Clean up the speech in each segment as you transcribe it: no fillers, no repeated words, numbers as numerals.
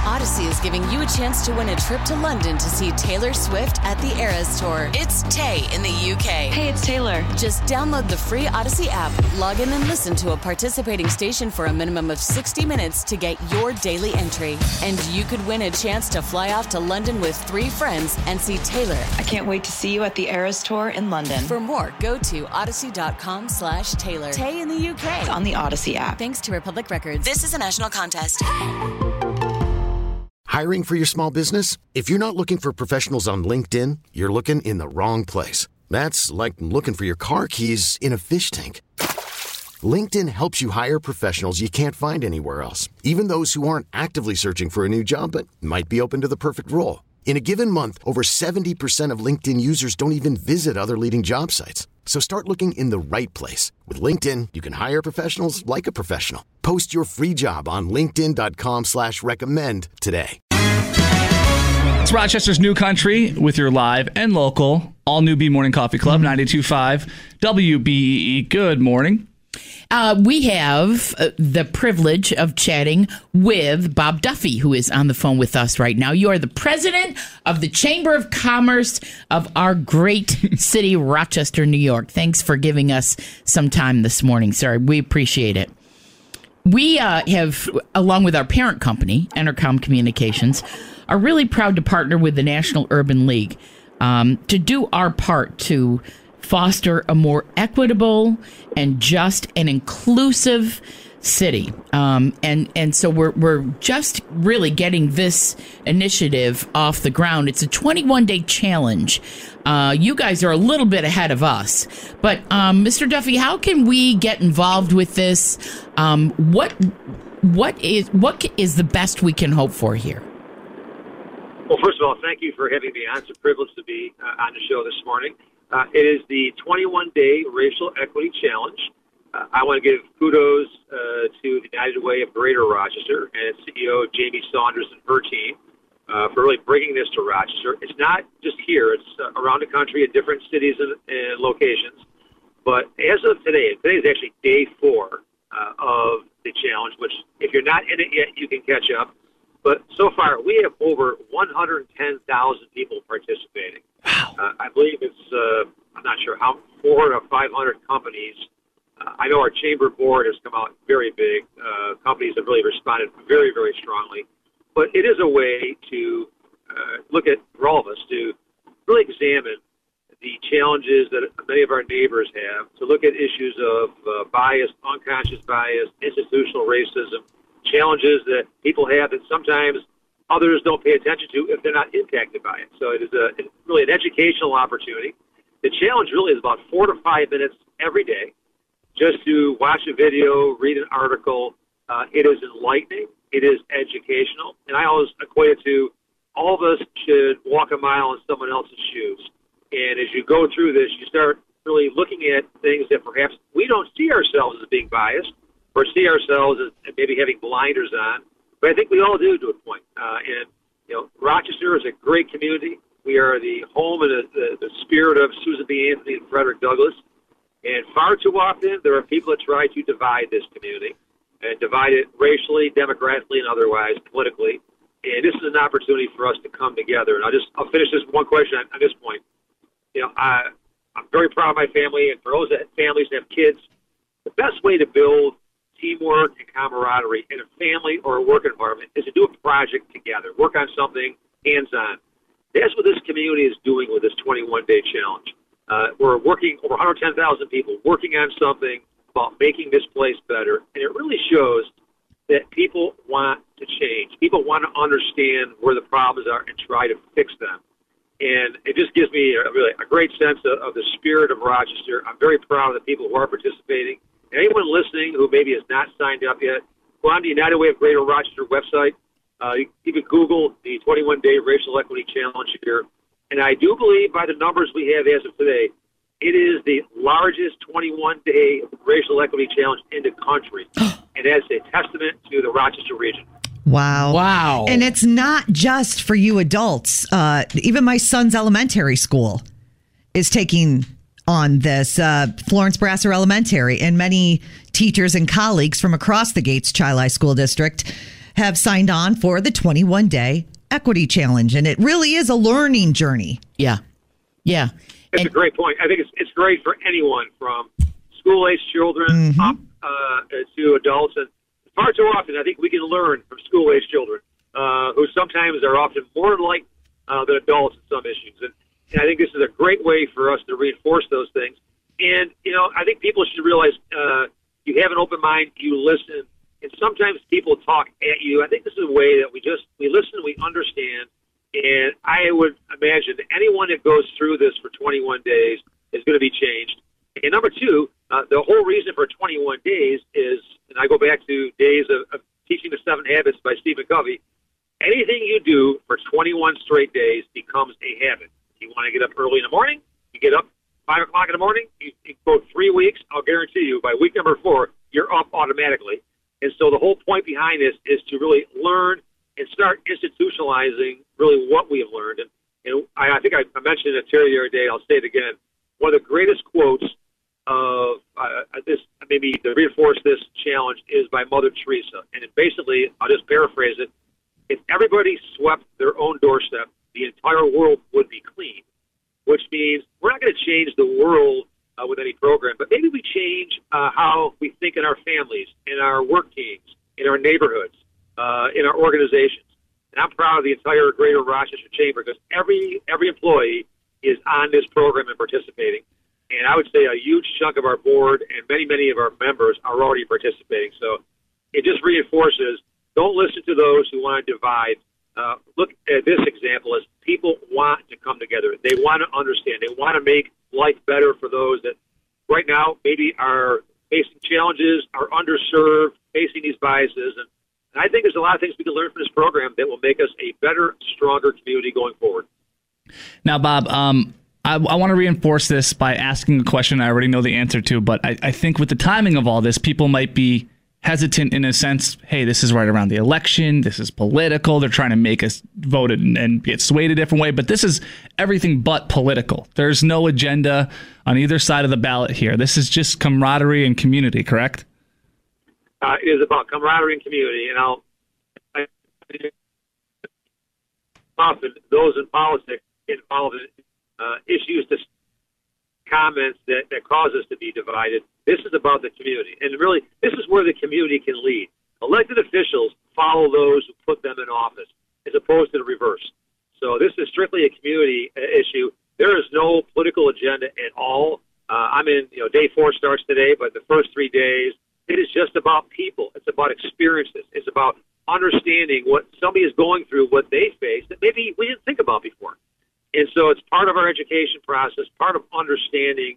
Odyssey is giving you a chance to win a trip to London to see Taylor Swift at the Eras Tour. It's Tay in the UK. Hey, it's Taylor. Just download the free Odyssey app, log in and listen to a participating station for a minimum of 60 minutes to get your daily entry. And you could win a chance to fly off to London with 3 friends and see Taylor. I can't wait to see you at the Eras Tour in London. For more, go to odyssey.com/Taylor. Tay in the UK. It's on the Odyssey app. Thanks to Republic Records. This is a national contest. Hiring for your small business? If you're not looking for professionals on LinkedIn, you're looking in the wrong place. That's like looking for your car keys in a fish tank. LinkedIn helps you hire professionals you can't find anywhere else, even those who aren't actively searching for a new job but might be open to the perfect role. In a given month, over 70% of LinkedIn users don't even visit other leading job sites. So start looking in the right place. With LinkedIn, you can hire professionals like a professional. Post your free job on linkedin.com/recommend today. It's Rochester's New Country with your live and local all-new B Morning Coffee Club, 92.5 WBEE. Good morning. We have the privilege of chatting with Bob Duffy, who is on the phone with us right now. You are the president of the Chamber of Commerce of our great city, Rochester, New York. Thanks for giving us some time this morning, sir. We appreciate it. We have, along with our parent company, Entercom Communications, are really proud to partner with the National Urban League to do our part to foster a more equitable and just and inclusive city. And so we're just really getting this initiative off the ground. It's a 21-day challenge. You guys are a little bit ahead of us. But, Mr. Duffy, how can we get involved with this? What is the best we can hope for here? Well, first of all, thank you for having me on. It's a privilege to be on the show this morning. It is the 21-day Racial Equity Challenge. I want to give kudos to the United Way of Greater Rochester and its CEO, Jamie Saunders, and her team for really bringing this to Rochester. It's not just here. It's around the country at different cities and locations. But as of today is actually day 4 of the challenge, which if you're not in it yet, you can catch up. But so far, we have over 110,000 people participating. Wow. I believe it's, I'm not sure how, 400 or 500 companies. I know our chamber board has come out very big. Companies have really responded very, very strongly. But it is a way to look at, for all of us, to really examine the challenges that many of our neighbors have, to look at issues of bias, unconscious bias, institutional racism, challenges that people have that sometimes others don't pay attention to if they're not impacted by it. So it is really an educational opportunity. The challenge really is about 4 to 5 minutes every day just to watch a video, read an article. It is enlightening. It is educational. And I always equate it to all of us should walk a mile in someone else's shoes. And as you go through this, you start really looking at things that perhaps we don't see ourselves as being biased or see ourselves as maybe having blinders on. But I think we all do to a point. And, you know, Rochester is a great community. We are the home and the spirit of Susan B. Anthony and Frederick Douglass. And far too often, there are people that try to divide this community and divide it racially, demographically, and otherwise, politically. And this is an opportunity for us to come together. And I'll finish this one question on this point. You know, I'm very proud of my family, and for those that families that have kids, the best way to build teamwork and camaraderie in a family or a work environment is to do a project together, work on something hands-on. That's what this community is doing with this 21-day challenge. We're working, over 110,000 people, working on something about making this place better, and it really shows that people want to change. People want to understand where the problems are and try to fix them. And it just gives me a great sense of the spirit of Rochester. I'm very proud of the people who are participating. And anyone listening who maybe has not signed up yet, go on the United Way of Greater Rochester website. You can Google the 21-day Racial Equity Challenge here. And I do believe by the numbers we have as of today, it is the largest 21-day Racial Equity Challenge in the country. And that's a testament to the Rochester region. Wow. And it's not just for you adults. Even my son's elementary school is taking on this, Florence Brasser Elementary, and many teachers and colleagues from across the Gates Chili School District have signed on for the 21-day equity challenge, and it really is a learning journey. Yeah. It's a great point. I think it's great for anyone from school-age children up to adults. And far too often, I think we can learn from school-age children who sometimes are often more enlightened than adults in some issues. And I think this is a great way for us to reinforce those things. And, I think people should realize you have an open mind, you listen, and sometimes people talk at you. I think this is a way that we listen, we understand. And I would imagine that anyone that goes through this for 21 days is going to be changed. And number two, the whole reason for 21 days is, and I go back to days of Teaching the 7 Habits by Stephen Covey, anything you do for 21 straight days becomes a habit. If you want to get up early in the morning, you get up 5 o'clock in the morning, you go 3 weeks, I'll guarantee you, by week number 4, you're up automatically. And so the whole point behind this is to really learn and start institutionalizing really what we have learned. And I think I mentioned it to Terry the other day, I'll say it again. One of the greatest quotes of this, maybe to reinforce this challenge, is by Mother Teresa. And basically, I'll just paraphrase it. If everybody swept their own doorstep, the entire world would be clean, which means we're not going to change the world with any program, but maybe we change how we think in our families, in our work teams, in our neighborhoods, in our organizations. And I'm proud of the entire Greater Rochester Chamber because every employee is on this program and participating. And I would say a huge chunk of our board and many of our members are already participating. So it just reinforces, don't listen to those who want to divide. Look at this example as people want to come together. They want to understand. They want to make life better for those that right now maybe are facing challenges, are underserved, facing these biases. And I think there's a lot of things we can learn from this program that will make us a better, stronger community going forward. Now, Bob, I want to reinforce this by asking a question I already know the answer to, but I think with the timing of all this, people might be hesitant in a sense. Hey, this is right around the election. This is political. They're trying to make us vote and get swayed a different way. But this is everything but political. There's no agenda on either side of the ballot here. This is just camaraderie and community, correct? It is about camaraderie and community. And often those in politics involved in issues, comments that cause us to be divided. This is about the community. And really, this is where the community can lead. Elected officials follow those who put them in office, as opposed to the reverse. So this is strictly a community issue. There is no political agenda at all. I'm in, day 4 starts today, but the first 3 days, it is just about people. It's about experiences. It's about understanding what somebody is going through, what they face that maybe we didn't think about before. And so it's part of our education process, part of understanding.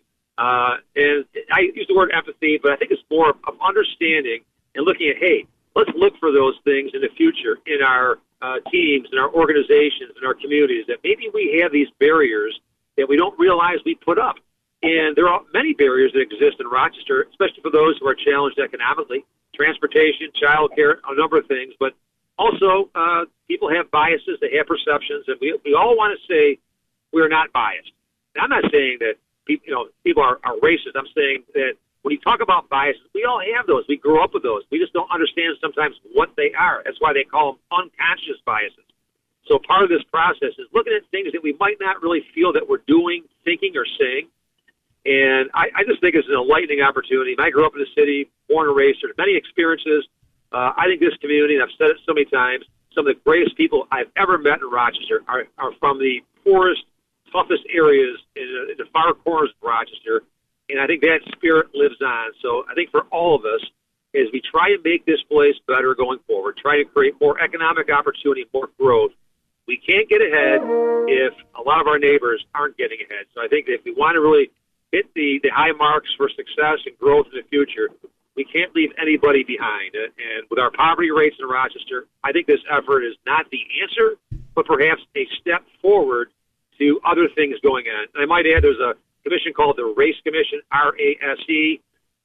And I use the word empathy, but I think it's more of understanding and looking at, hey, let's look for those things in the future in our teams, in our organizations, in our communities, that maybe we have these barriers that we don't realize we put up. And there are many barriers that exist in Rochester, especially for those who are challenged economically, transportation, child care, a number of things. But also, people have biases, they have perceptions, and we all want to say we're not biased. And I'm not saying that people are racist. I'm saying that when you talk about biases, we all have those. We grow up with those. We just don't understand sometimes what they are. That's why they call them unconscious biases. So part of this process is looking at things that we might not really feel that we're doing, thinking, or saying. And I just think it's an enlightening opportunity. I grew up in the city, born and raised. There's many experiences. I think this community, and I've said it so many times, some of the greatest people I've ever met in Rochester are from the poorest, toughest areas in the far corners of Rochester. And I think that spirit lives on. So I think for all of us, as we try to make this place better going forward, try to create more economic opportunity, more growth, we can't get ahead if a lot of our neighbors aren't getting ahead. So I think that if we want to really hit the high marks for success and growth in the future, we can't leave anybody behind. And with our poverty rates in Rochester, I think this effort is not the answer, but perhaps a step forward to other things going on. And I might add, there's a commission called the Race Commission, RASE.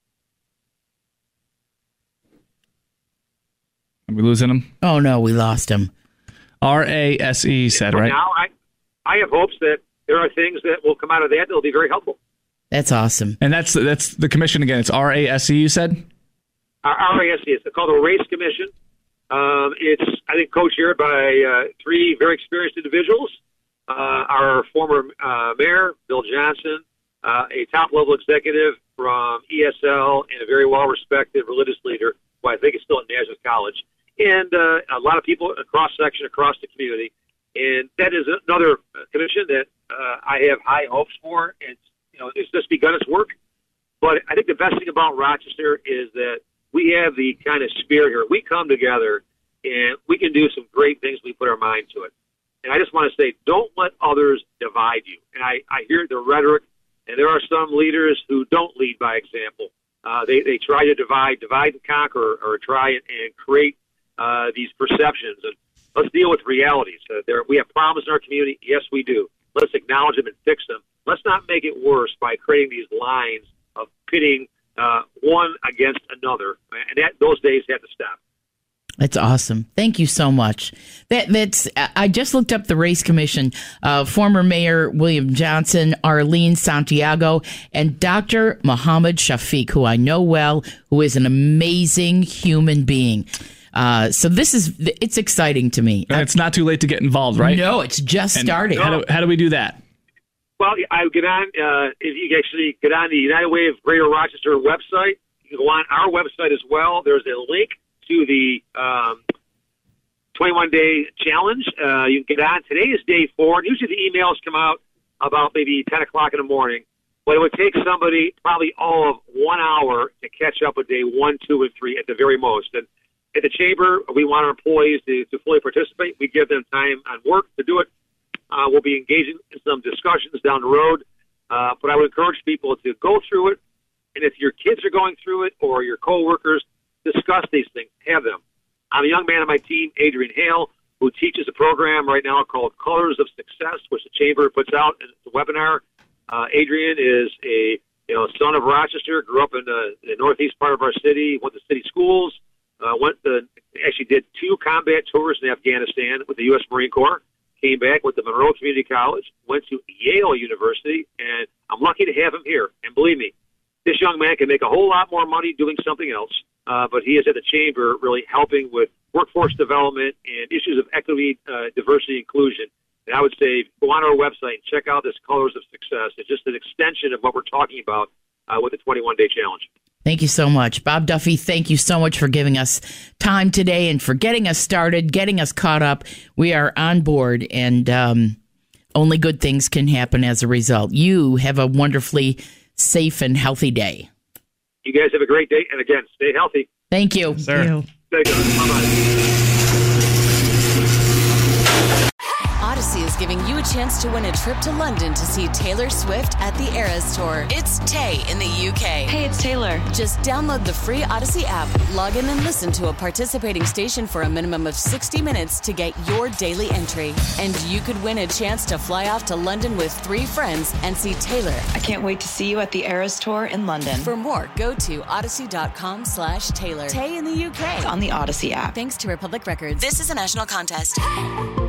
Are we losing him? Oh, no, we lost him. RASE said, right? Now, I have hopes that there are things that will come out of that that will be very helpful. That's awesome. And that's the commission again. It's RASE, you said? RASE. It's called the Race Commission. It's, I think, co-chaired by three very experienced individuals. Our former mayor, Bill Johnson, a top-level executive from ESL, and a very well-respected religious leader, who I think is still at Nazareth College, and a lot of people, a cross-section across the community. And that is another commission that I have high hopes for. And, it's just begun its work. But I think the best thing about Rochester is that we have the kind of spirit here. We come together, and we can do some great things when we put our mind to it. And I just want to say, don't let others divide you. And I hear the rhetoric, and there are some leaders who don't lead by example. They try to divide and conquer, or try and create these perceptions. And let's deal with realities. We have problems in our community. Yes, we do. Let's acknowledge them and fix them. Let's not make it worse by creating these lines of pitting one against another. And those days have to stop. That's awesome. Thank you so much. I just looked up the race commission. Former Mayor William Johnson, Arlene Santiago, and Dr. Muhammad Shafiq, who I know well, who is an amazing human being. So it's exciting to me. And it's not too late to get involved, right? No, it's just starting. How do we do that? Well, I would get on, if you actually get on the United Way of Greater Rochester website. You can go on our website as well. There's a link to the 21-day challenge. You can get on. Today is day 4. And usually the emails come out about maybe 10 o'clock in the morning. But it would take somebody probably all of 1 hour to catch up with day 1, 2, and 3 at the very most. And at the Chamber, we want our employees to fully participate. We give them time on work to do it. We'll be engaging in some discussions down the road. But I would encourage people to go through it. And if your kids are going through it or your coworkers, discuss these things. Have them. I'm a young man on my team, Adrian Hale, who teaches a program right now called Colors of Success, which the Chamber puts out as a webinar. Adrian is a son of Rochester, grew up in the northeast part of our city, went to city schools, actually did 2 combat tours in Afghanistan with the U.S. Marine Corps, came back with the Monroe Community College, went to Yale University, and I'm lucky to have him here. And believe me, this young man can make a whole lot more money doing something else, but he is at the Chamber really helping with workforce development and issues of equity, diversity, inclusion. And I would say go on our website and check out this Colors of Success. It's just an extension of what we're talking about with the 21-day challenge. Thank you so much. Bob Duffy, thank you so much for giving us time today and for getting us started, getting us caught up. We are on board, and only good things can happen as a result. You have a wonderfully safe and healthy day. You guys have a great day, and again, stay healthy. Thank you. Sir. Stay good. Bye-bye. Odyssey is giving you a chance to win a trip to London to see Taylor Swift at the Eras Tour. It's Tay in the UK. Hey, it's Taylor. Just download the free Odyssey app, log in and listen to a participating station for a minimum of 60 minutes to get your daily entry. And you could win a chance to fly off to London with 3 friends and see Taylor. I can't wait to see you at the Eras Tour in London. For more, go to odyssey.com/Taylor. Tay in the UK. It's on the Odyssey app. Thanks to Republic Records. This is a national contest.